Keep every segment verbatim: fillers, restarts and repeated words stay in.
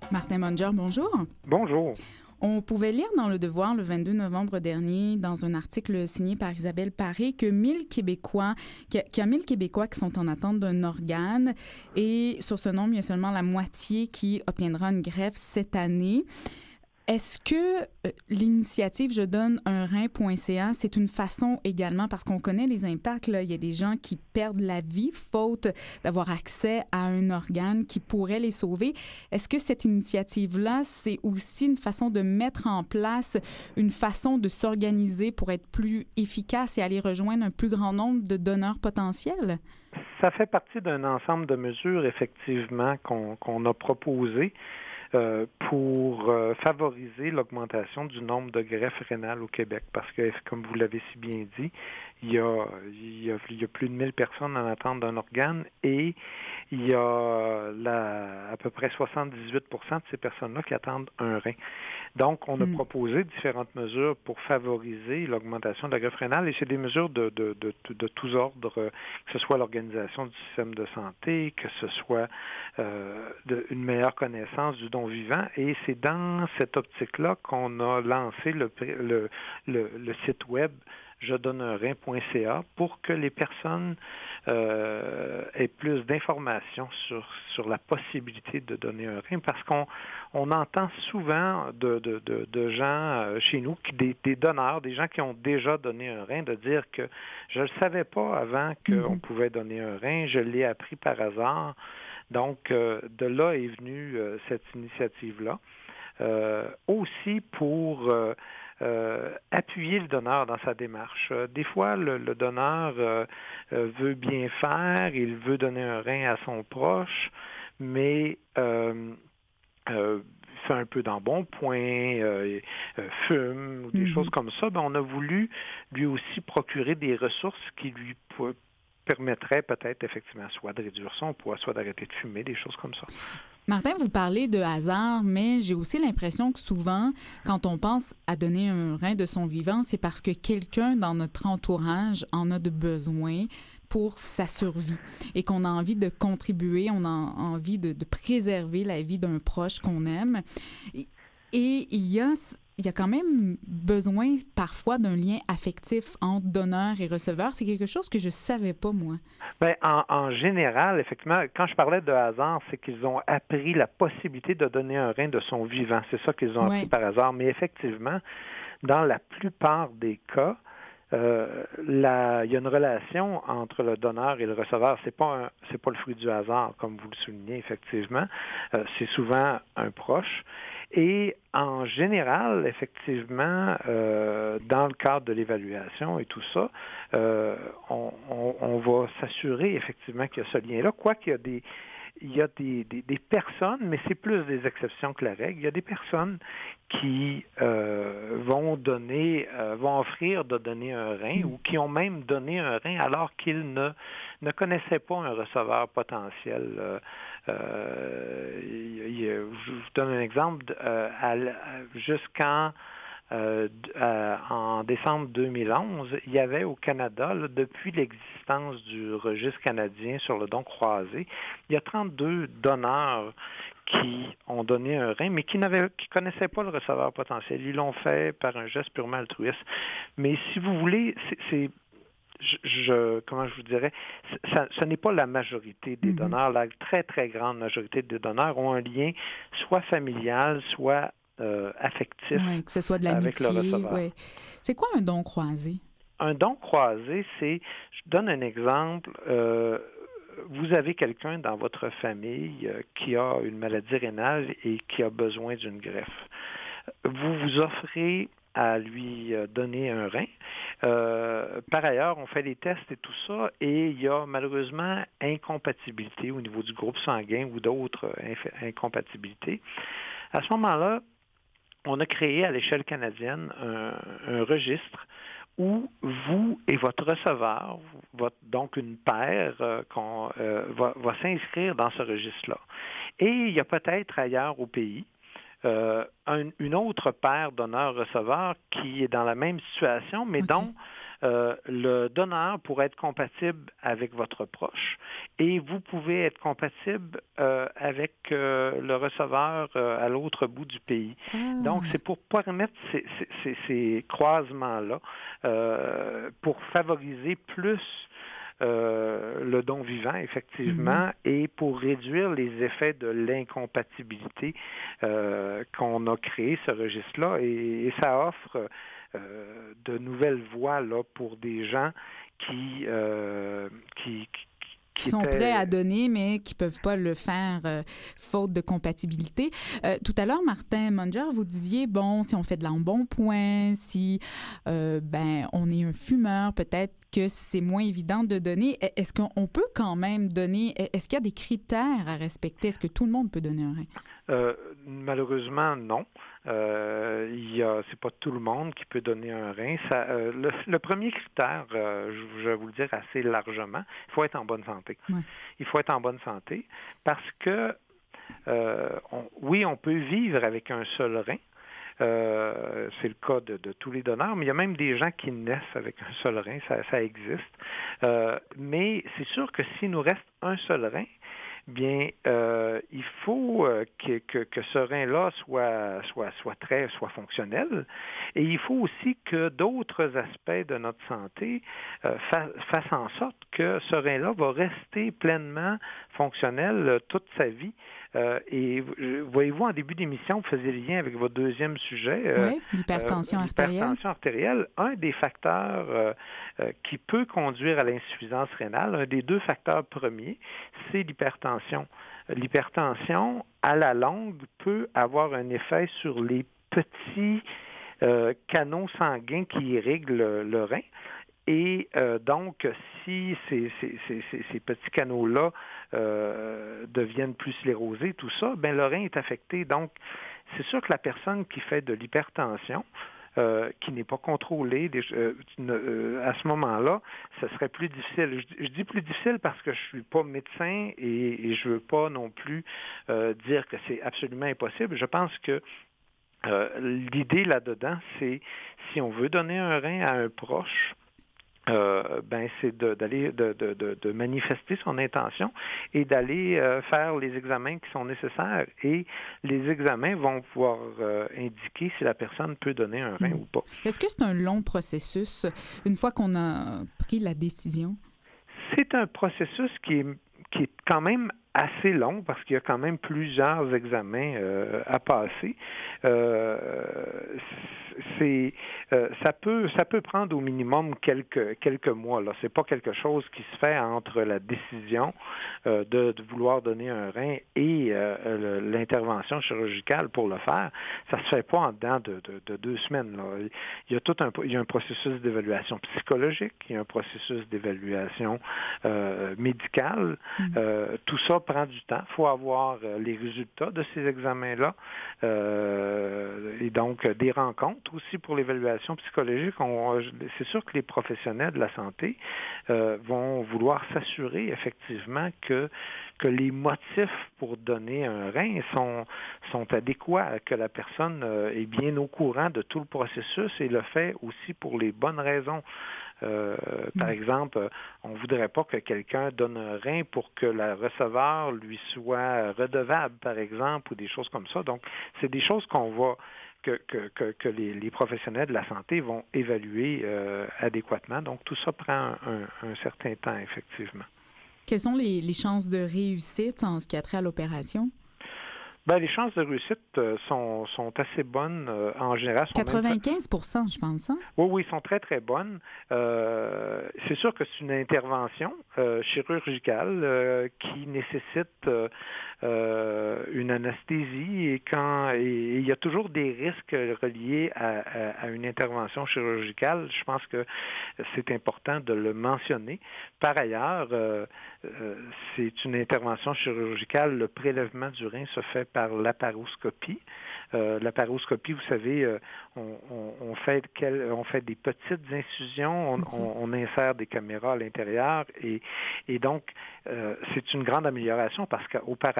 Martin Munger, bonjour. Bonjour. On pouvait lire dans Le Devoir le vingt-deux novembre dernier, dans un article signé par Isabelle Paré, que mille Québécois, qu'il y a mille Québécois qui sont en attente d'un organe et sur ce nombre, il y a seulement la moitié qui obtiendra une greffe cette année. Est-ce que euh, l'initiative Je donne un rein.ca, c'est une façon également, parce qu'on connaît les impacts, là, il y a des gens qui perdent la vie faute d'avoir accès à un organe qui pourrait les sauver. Est-ce que cette initiative-là, c'est aussi une façon de mettre en place une façon de s'organiser pour être plus efficace et aller rejoindre un plus grand nombre de donneurs potentiels? Ça fait partie d'un ensemble de mesures, effectivement, qu'on, qu'on a proposées. Euh, pour euh, favoriser l'augmentation du nombre de greffes rénales au Québec. Parce que, comme vous l'avez si bien dit, il y a, il y a, il y a plus de mille personnes en attente d'un organe et il y a la, à peu près soixante-dix-huit pour cent de ces personnes-là qui attendent un rein. Donc, on a mmh. proposé différentes mesures pour favoriser l'augmentation de la greffe rénale et c'est des mesures de, de, de, de, de tous ordres, que ce soit l'organisation du système de santé, que ce soit euh, de, une meilleure connaissance du don vivant et c'est dans cette optique-là qu'on a lancé le, le, le, le site web je donne un rein.ca pour que les personnes euh, aient plus d'informations sur, sur la possibilité de donner un rein parce qu'on on entend souvent de, de, de, de gens chez nous, qui, des, des donneurs, des gens qui ont déjà donné un rein, de dire que je ne le savais pas avant qu'on mm-hmm. pouvait donner un rein, je l'ai appris par hasard. Donc, euh, de là est venue euh, cette initiative-là. Euh, aussi pour euh, euh, appuyer le donneur dans sa démarche. Euh, des fois, le, le donneur euh, euh, veut bien faire, il veut donner un rein à son proche, mais euh, euh, fait un peu d'embonpoint, euh, euh, fume, ou des mm-hmm. choses comme ça. Ben, on a voulu lui aussi procurer des ressources qui lui p- permettraient peut-être effectivement soit de réduire son poids, soit d'arrêter de fumer, des choses comme ça. Martin, vous parlez de hasard, mais j'ai aussi l'impression que souvent, quand on pense à donner un rein de son vivant, c'est parce que quelqu'un dans notre entourage en a de besoin pour sa survie et qu'on a envie de contribuer, on a envie de, de préserver la vie d'un proche qu'on aime. Et, et il y a... Il y a quand même besoin parfois d'un lien affectif entre donneur et receveur. C'est quelque chose que je ne savais pas, moi. Bien, en, en général, effectivement, quand je parlais de hasard, c'est qu'ils ont appris la possibilité de donner un rein de son vivant. C'est ça qu'ils ont appris ouais. par hasard. Mais effectivement, dans la plupart des cas, euh, la, il y a une relation entre le donneur et le receveur. C'est pas un, c'est pas le fruit du hasard, comme vous le soulignez, effectivement. Euh, c'est souvent un proche. Et en général, effectivement, euh, dans le cadre de l'évaluation et tout ça, euh, on, on, on va s'assurer effectivement qu'il y a ce lien-là, quoiqu'il y a des il y a des, des, des personnes, mais c'est plus des exceptions que la règle, il y a des personnes qui euh, vont donner, euh, vont offrir de donner un rein ou qui ont même donné un rein alors qu'ils ne, ne connaissaient pas un receveur potentiel. Euh, euh, y, y, je vous donne un exemple. Euh, à, jusqu'en Euh, euh, en décembre deux mille onze, il y avait au Canada, là, depuis l'existence du registre canadien sur le don croisé, il y a trente-deux donneurs qui ont donné un rein, mais qui n'avaient, qui connaissaient pas le receveur potentiel. Ils l'ont fait par un geste purement altruiste. Mais si vous voulez, c'est, c'est je, je, comment je vous dirais, ça, ce n'est pas la majorité des mm-hmm. donneurs. La très, très grande majorité des donneurs ont un lien soit familial, soit Euh, affectif ouais, que ce soit de l'amitié, avec le receveur. Ouais. C'est quoi un don croisé? Un don croisé, c'est, je donne un exemple, euh, vous avez quelqu'un dans votre famille euh, qui a une maladie rénale et qui a besoin d'une greffe. Vous vous offrez à lui donner un rein. Euh, par ailleurs, on fait des tests et tout ça, et il y a malheureusement incompatibilité au niveau du groupe sanguin ou d'autres inf- incompatibilités. À ce moment-là, on a créé à l'échelle canadienne un, un registre où vous et votre receveur, votre, donc une paire, euh, qu'on, euh, va, va s'inscrire dans ce registre-là. Et il y a peut-être ailleurs au pays euh, un, une autre paire donneur-receveur qui est dans la même situation, mais okay. dont euh, le donneur pourrait être compatible avec votre proche et vous pouvez être compatible euh, avec euh, le receveur euh, à l'autre bout du pays. Ah. Donc, c'est pour permettre ces, ces, ces croisements-là, euh, pour favoriser plus Euh, le don vivant, effectivement, mm-hmm. et pour réduire les effets de l'incompatibilité euh, qu'on a créé ce registre-là. Et, et ça offre euh, de nouvelles voies là, pour des gens qui, euh, qui, qui qui sont étaient... prêts à donner, mais qui ne peuvent pas le faire euh, faute de compatibilité. Euh, tout à l'heure, Martin Munger, vous disiez, bon, si on fait de l'embonpoint, si euh, ben, on est un fumeur, peut-être que c'est moins évident de donner. Est-ce qu'on peut quand même donner? Est-ce qu'il y a des critères à respecter? Est-ce que tout le monde peut donner un rein? Euh, malheureusement, non. Euh, il y a, c'est pas tout le monde qui peut donner un rein. Ça, euh, le, le premier critère, euh, je, je vais vous le dire assez largement, il faut être en bonne santé. Ouais. Il faut être en bonne santé parce que, euh, on, oui, on peut vivre avec un seul rein. Euh, c'est le cas de, de tous les donneurs, mais il y a même des gens qui naissent avec un seul rein, ça, ça existe. Euh, mais c'est sûr que s'il nous reste un seul rein, bien, euh, il faut euh, que, que, que ce rein-là soit, soit, soit très, soit fonctionnel. Et il faut aussi que d'autres aspects de notre santé euh, fa- fassent en sorte que ce rein-là va rester pleinement fonctionnel euh, toute sa vie. Euh, et voyez-vous, en début d'émission, vous faisiez le lien avec votre deuxième sujet. Euh, oui, l'hypertension euh, artérielle. L'hypertension artérielle, un des facteurs euh, euh, qui peut conduire à l'insuffisance rénale, un des deux facteurs premiers, c'est l'hypertension. L'hypertension, à la longue, peut avoir un effet sur les petits euh, canaux sanguins qui irriguent le, le rein. Et euh, donc, si ces, ces, ces, ces petits canaux-là euh, deviennent plus sclérosés, tout ça, bien, le rein est affecté. Donc, c'est sûr que la personne qui fait de l'hypertension, euh, qui n'est pas contrôlée, des, euh, euh, à ce moment-là, ce serait plus difficile. Je, je dis plus difficile parce que je suis pas médecin et, et je veux pas non plus euh, dire que c'est absolument impossible. Je pense que euh, l'idée là-dedans, c'est si on veut donner un rein à un proche, Euh, ben c'est de, d'aller de, de, de, de manifester son intention et d'aller euh, faire les examens qui sont nécessaires. Et les examens vont pouvoir euh, indiquer si la personne peut donner un rein mmh. ou pas. Est-ce que c'est un long processus une fois qu'on a pris la décision? C'est un processus qui est, qui est quand même assez long parce qu'il y a quand même plusieurs examens euh, à passer. Euh, c'est, euh, ça peut, ça peut prendre au minimum quelques quelques mois. Là, c'est pas quelque chose qui se fait entre la décision euh, de, de vouloir donner un rein et euh, l'intervention chirurgicale pour le faire. Ça se fait pas en dedans de, de, de deux semaines. Là. Il y a tout un, il y a un processus d'évaluation psychologique, il y a un processus d'évaluation euh, médicale. Mmh. Euh, tout ça prend du temps. Il faut avoir euh, les résultats de ces examens-là euh, et donc euh, des rencontres aussi pour l'évaluation psychologique. On, c'est sûr que les professionnels de la santé euh, vont vouloir s'assurer effectivement que, que les motifs pour donner un rein sont, sont adéquats, que la personne euh, est bien au courant de tout le processus et le fait aussi pour les bonnes raisons. Euh, par mmh. exemple, on ne voudrait pas que quelqu'un donne un rein pour que le receveur lui soit redevable, par exemple, ou des choses comme ça. Donc, c'est des choses qu'on va que, que, que, que les, les professionnels de la santé vont évaluer euh, adéquatement. Donc, tout ça prend un, un, un certain temps, effectivement. Quelles sont les, les chances de réussite en ce qui a trait à l'opération? Bien, les chances de réussite euh, sont, sont assez bonnes euh, en général. Sont quatre-vingt-quinze pour cent, même... je pense. Hein? Oui, oui, sont très, très bonnes. Euh, c'est sûr que c'est une intervention euh, chirurgicale euh, qui nécessite euh, euh, une anesthésie et quand et il y a toujours des risques reliés à, à, à une intervention chirurgicale. Je pense que c'est important de le mentionner. Par ailleurs, euh, euh, c'est une intervention chirurgicale. Le prélèvement du rein se fait par laparoscopie. Euh, laparoscopie, vous savez, euh, on, on, on, fait quel, on fait des petites incisions, on, on, on insère des caméras à l'intérieur et, et donc euh, c'est une grande amélioration parce qu'auparavant,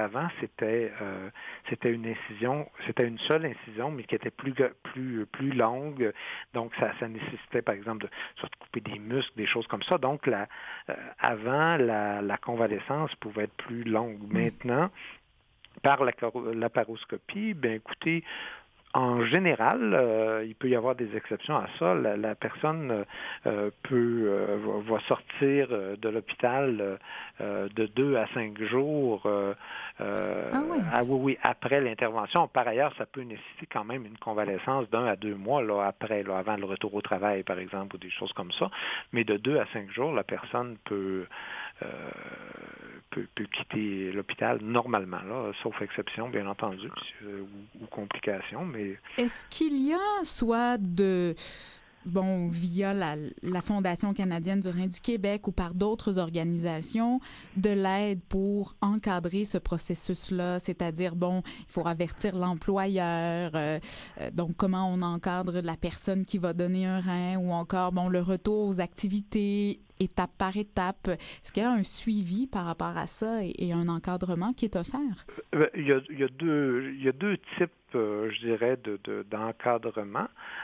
avant, c'était euh, c'était une incision, c'était une seule incision, mais qui était plus plus plus longue. Donc, ça, ça nécessitait, par exemple, de soit de couper des muscles, des choses comme ça. Donc, la, euh, avant, la, la convalescence pouvait être plus longue. Oui. Maintenant, par la laparoscopie, bien écoutez, en général, euh, il peut y avoir des exceptions à ça. La, la personne euh, peut euh, va, va sortir euh, de l'hôpital euh, de deux à cinq jours. Euh, Ah oui. ah oui, oui, après l'intervention. Par ailleurs, ça peut nécessiter quand même une convalescence d'un à deux mois là, après, là, avant le retour au travail, par exemple, ou des choses comme ça. Mais de deux à cinq jours, la personne peut euh, peut, peut quitter l'hôpital normalement, là, sauf exception, bien entendu, ou, ou complications. Mais est-ce qu'il y a soit de bon, via la, la Fondation canadienne du rein du Québec ou par d'autres organisations, de l'aide pour encadrer ce processus-là, c'est-à-dire, bon, il faut avertir l'employeur, euh, euh, donc comment on encadre la personne qui va donner un rein ou encore, bon, le retour aux activités étape par étape. Est-ce qu'il y a un suivi par rapport à ça et, et un encadrement qui est offert? Il y a, il y a, deux, il y a deux types, euh, je dirais, de, de, d'encadrement.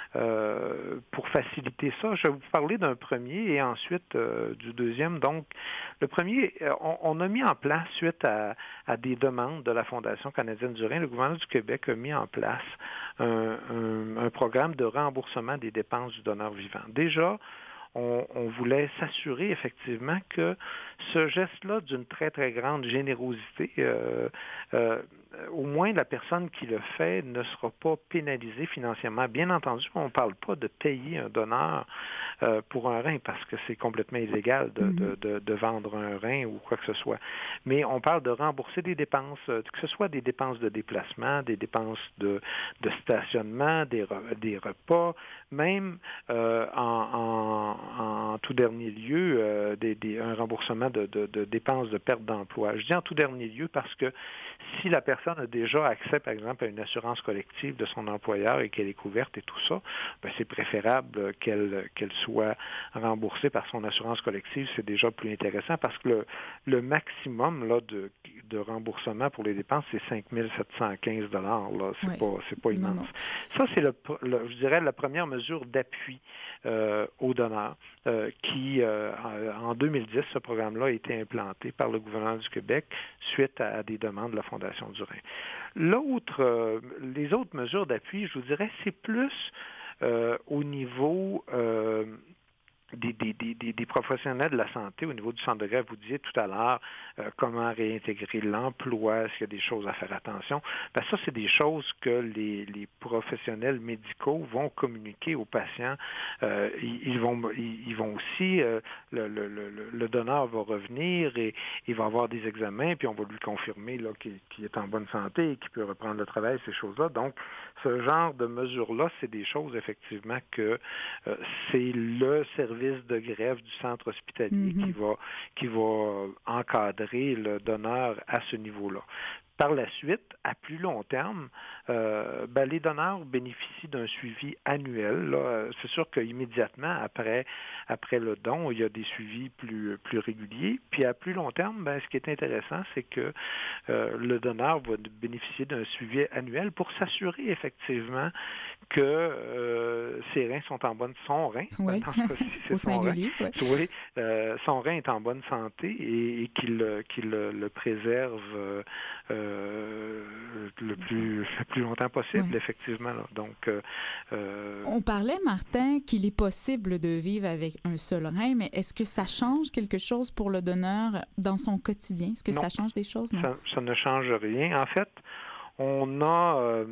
Euh, pour faciliter ça, je vais vous parler d'un premier et ensuite euh, du deuxième. Donc, le premier, on, on a mis en place, suite à, à des demandes de la Fondation canadienne du rein, le gouvernement du Québec a mis en place un, un, un programme de remboursement des dépenses du donneur vivant. Déjà, On, on voulait s'assurer effectivement que ce geste-là d'une très, très grande générosité, euh, euh, au moins la personne qui le fait ne sera pas pénalisée financièrement. Bien entendu, on ne parle pas de payer un donneur euh, pour un rein parce que c'est complètement illégal de, mm-hmm. de, de, de vendre un rein ou quoi que ce soit. Mais on parle de rembourser des dépenses, que ce soit des dépenses de déplacement, des dépenses de, de stationnement, des, des repas, même euh, en, en, en tout dernier lieu, euh, des, des, un remboursement de, de, de dépenses de perte d'emploi. Je dis en tout dernier lieu parce que si la personne a déjà accès, par exemple, à une assurance collective de son employeur et qu'elle est couverte et tout ça, bien, c'est préférable qu'elle, qu'elle soit remboursée par son assurance collective. C'est déjà plus intéressant parce que le, le maximum là, de, de remboursement pour les dépenses, c'est cinq mille sept cent quinze dollars. Là. C'est, oui. pas, c'est pas immense. Non, non. Ça, c'est, le, le, je dirais, la première mesure d'appui euh, aux donneurs euh, qui, euh, en deux mille dix, ce programme-là a été implanté par le gouvernement du Québec suite à, à des demandes de la Fondation du rein. L'autre, euh, les autres mesures d'appui, je vous dirais, c'est plus euh, au niveau euh, Des, des, des, des professionnels de la santé au niveau du centre de greffe. Vous disiez tout à l'heure euh, comment réintégrer l'emploi, est-ce qu'il y a des choses à faire attention. Bien, ça, c'est des choses que les, les professionnels médicaux vont communiquer aux patients. Euh, ils, ils, vont, ils, ils vont aussi, euh, le, le, le, le donneur va revenir et il va avoir des examens, puis on va lui confirmer là, qu'il, qu'il est en bonne santé et qu'il peut reprendre le travail, ces choses-là. Donc, ce genre de mesures-là, c'est des choses, effectivement, que euh, c'est le service de greffe du centre hospitalier mm-hmm. qui va, qui va encadrer le donneur à ce niveau-là. Par la suite, à plus long terme, euh, ben, les donneurs bénéficient d'un suivi annuel. Là. C'est sûr qu'immédiatement après, après le don, il y a des suivis plus, plus réguliers. Puis à plus long terme, ben, ce qui est intéressant, c'est que euh, le donneur va bénéficier d'un suivi annuel pour s'assurer effectivement que euh, ses reins sont en bonne son rein. Oui. Dans ce cas-ci, c'est Au son singulier. rein. Oui. Oui, euh, son rein est en bonne santé et, et qu'il, qu'il le, le préserve euh, Euh, le, plus, le plus longtemps possible, oui. effectivement. Là. Donc, euh, euh... On parlait, Martin, qu'il est possible de vivre avec un seul rein, mais est-ce que ça change quelque chose pour le donneur dans son quotidien? Est-ce que non, ça change des choses? Non, ça, ça ne change rien. En fait, on a... Euh,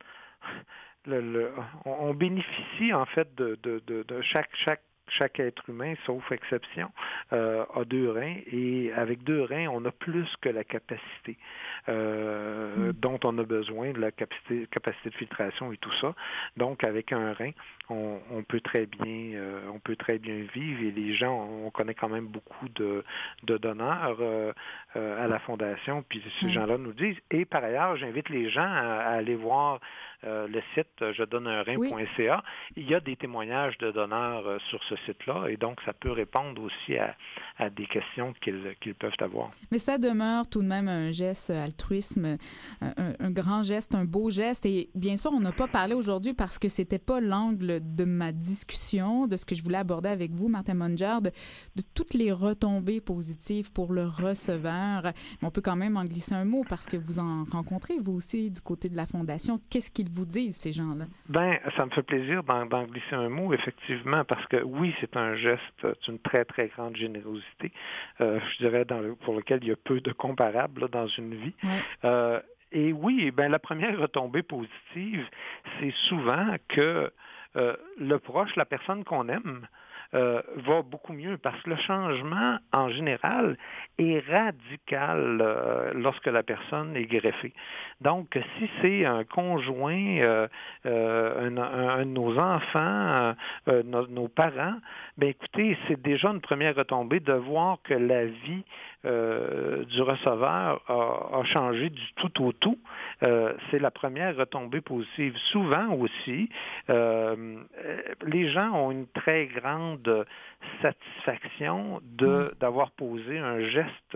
le, le, on bénéficie, en fait, de, de, de, de chaque, chaque Chaque être humain, sauf exception, euh, a deux reins et avec deux reins, on a plus que la capacité euh, mm. dont on a besoin, de la capacité, capacité de filtration et tout ça. Donc, avec un rein, on, on peut très bien, euh, on peut très bien vivre et les gens, on connaît quand même beaucoup de, de donneurs euh, euh, à la Fondation, puis ces mm. gens-là nous disent. Et par ailleurs, j'invite les gens à, à aller voir euh, le site je donne un rein point c a, oui. Il y a des témoignages de donneurs euh, sur ce site-là et donc ça peut répondre aussi à, à des questions qu'ils, qu'ils peuvent avoir. Mais ça demeure tout de même un geste altruisme, un, un grand geste, un beau geste. Et bien sûr, on n'a pas parlé aujourd'hui parce que c'était pas l'angle de ma discussion, de ce que je voulais aborder avec vous, Martin Munger, de, de toutes les retombées positives pour le receveur. Mais on peut quand même en glisser un mot parce que vous en rencontrez, vous aussi, du côté de la Fondation. Qu'est-ce qu'ils vous disent, ces gens-là? Bien, ça me fait plaisir d'en, d'en glisser un mot, effectivement, parce que oui, c'est un geste d'une très, très grande générosité, euh, je dirais, dans le, pour lequel il y a peu de comparables là, dans une vie. Ouais. Euh, et oui, ben la première retombée positive, c'est souvent que euh, le proche, la personne qu'on aime, Euh, va beaucoup mieux parce que le changement, en général, est radical euh, lorsque la personne est greffée. Donc, si c'est un conjoint, euh, euh, un, un, un de nos enfants, euh, nos, nos parents, bien écoutez, c'est déjà une première retombée de voir que la vie euh, du receveur a, a changé du tout au tout. Euh, c'est la première retombée positive. Souvent aussi, euh, les gens ont une très grande de satisfaction de, d'avoir posé un geste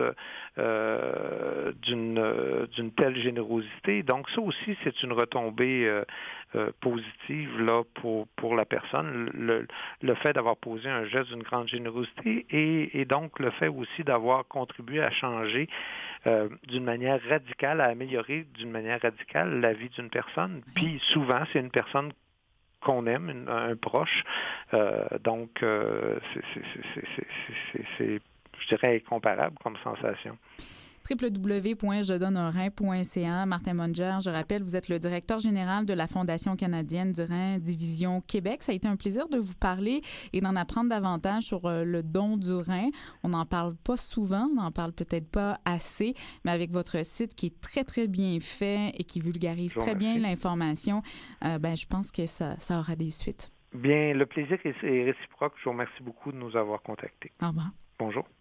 euh, d'une, d'une telle générosité. Donc ça aussi, c'est une retombée euh, euh, positive là, pour, pour la personne, le, le fait d'avoir posé un geste d'une grande générosité et, et donc le fait aussi d'avoir contribué à changer euh, d'une manière radicale, à améliorer d'une manière radicale la vie d'une personne. Puis souvent, c'est une personne qu'on aime, une, un proche. Euh, donc, euh, c'est, c'est, c'est, c'est, c'est, c'est, je dirais, incomparable comme sensation. w w w point je donne un rein point c a. Martin Munger, je rappelle, vous êtes le directeur général de la Fondation canadienne du Rein, division Québec. Ça a été un plaisir de vous parler et d'en apprendre davantage sur euh, le don du rein. On n'en parle pas souvent, on n'en parle peut-être pas assez, mais avec votre site qui est très, très bien fait et qui vulgarise très bien l'information, euh, ben, je pense que ça, ça aura des suites. Bien, le plaisir est réciproque. Je vous remercie beaucoup de nous avoir contactés. Au revoir. Bonjour.